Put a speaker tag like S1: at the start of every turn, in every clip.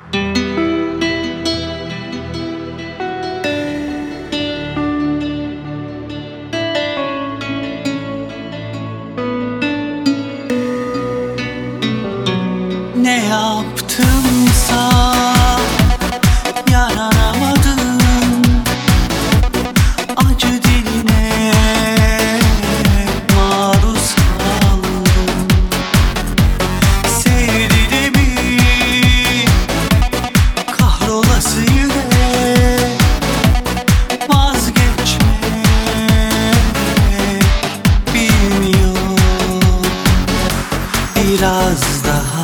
S1: Ne yaptımsa yaranamadım, acı diline maruz kaldım. Sevdiğimi kahrolası yürek vazgeçmek bilmiyor. Biraz daha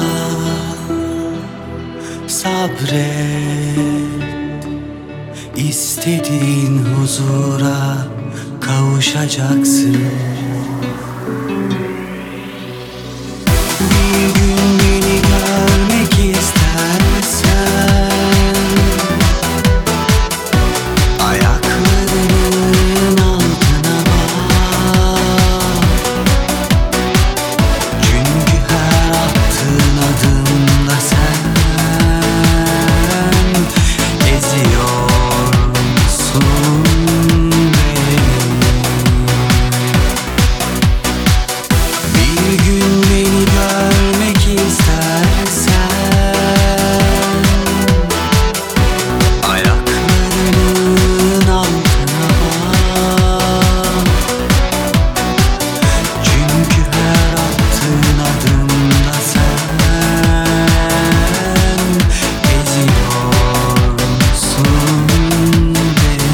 S1: sabret, istediğin huzura kavuşacaksın. Bir gün beni görmek istersen ayaklarının altına bak. Çünkü her attığın adımda sen eziyorsun beni. Bir gün beni görmek istersen ayaklarının altına bak. Çünkü her attığın adımda sen eziyorsun beni.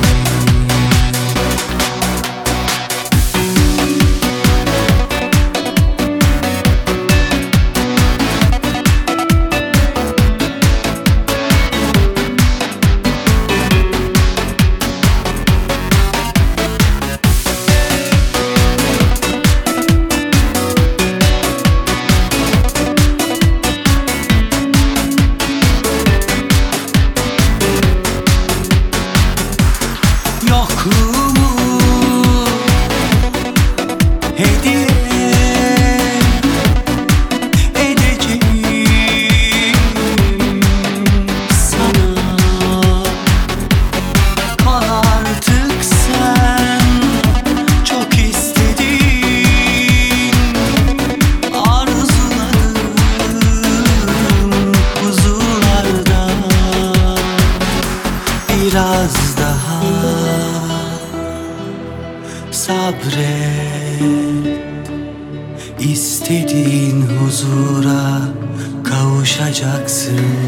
S1: Yokluğumu hediye edeceğim sana. Kal artık sen, çok istediğim arzuladığım huzurlarda. Biraz daha sabret, istediğin huzura kavuşacaksın.